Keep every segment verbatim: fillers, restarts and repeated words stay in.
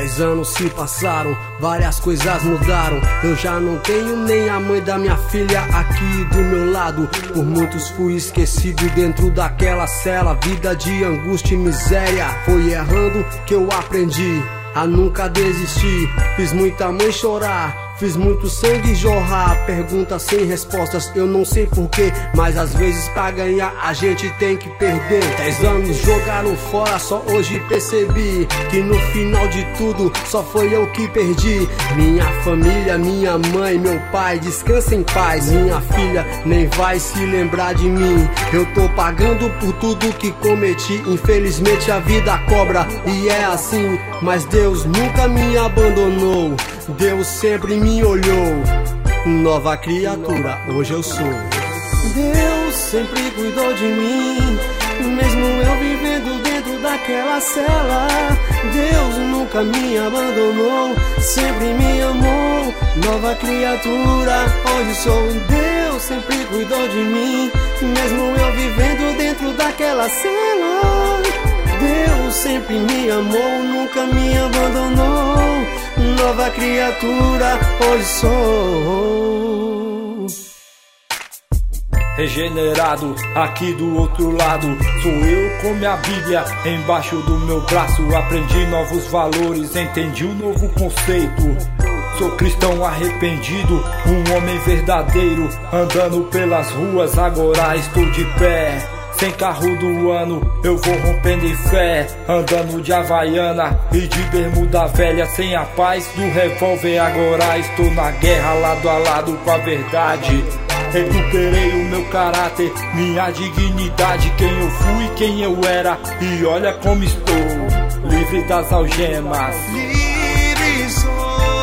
Dez anos se passaram, várias coisas mudaram. Eu já não tenho nem a mãe da minha filha aqui do meu lado. Por muitos fui esquecido dentro daquela cela. Vida de angústia e miséria. Foi errando que eu aprendi a nunca desistir. Fiz muita mãe chorar, fiz muito sangue jorrar. Perguntas sem respostas, eu não sei porquê, mas às vezes pra ganhar a gente tem que perder. Dez anos jogaram fora, só hoje percebi que no final de tudo só foi eu que perdi. Minha família, minha mãe, meu pai, descansa em paz. Minha filha nem vai se lembrar de mim. Eu tô pagando por tudo que cometi. Infelizmente a vida cobra e é assim, mas Deus nunca me abandonou. Deus sempre me olhou. Nova criatura, hoje eu sou. Deus sempre cuidou de mim, mesmo eu vivendo dentro daquela cela. Deus nunca me abandonou, sempre me amou. Nova criatura, hoje sou. Deus sempre cuidou de mim, mesmo eu vivendo dentro daquela cela. Deus sempre me amou, nunca me abandonou. Nova criatura, hoje sou. Regenerado, aqui do outro lado, sou eu com minha Bíblia embaixo do meu braço. Aprendi novos valores, entendi um novo conceito. Sou cristão arrependido, um homem verdadeiro, andando pelas ruas, agora estou de pé. Sem carro do ano, eu vou rompendo em fé, andando de havaiana e de bermuda velha. Sem a paz do revólver, agora estou na guerra, lado a lado com a verdade. Recuperei o meu caráter, minha dignidade, quem eu fui, quem eu era, e olha como estou, livre das algemas. Livre sou.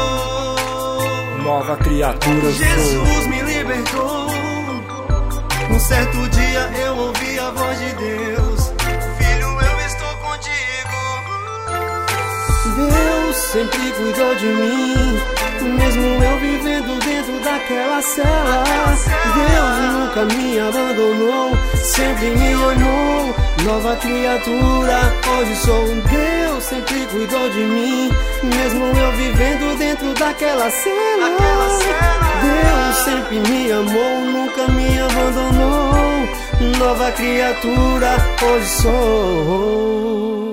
Nova criatura eu sou. Jesus me libertou. Um certo dia eu ouvi a voz de Deus: filho, eu estou contigo. Deus sempre cuidou de mim, mesmo eu vivendo dentro daquela cela. Deus nunca me abandonou, sempre me olhou. Nova criatura, hoje sou. Deus sempre cuidou de mim, mesmo eu vivendo dentro daquela cela. Deus sempre me amou, nunca me abandonou. Nova criatura, hoje sou.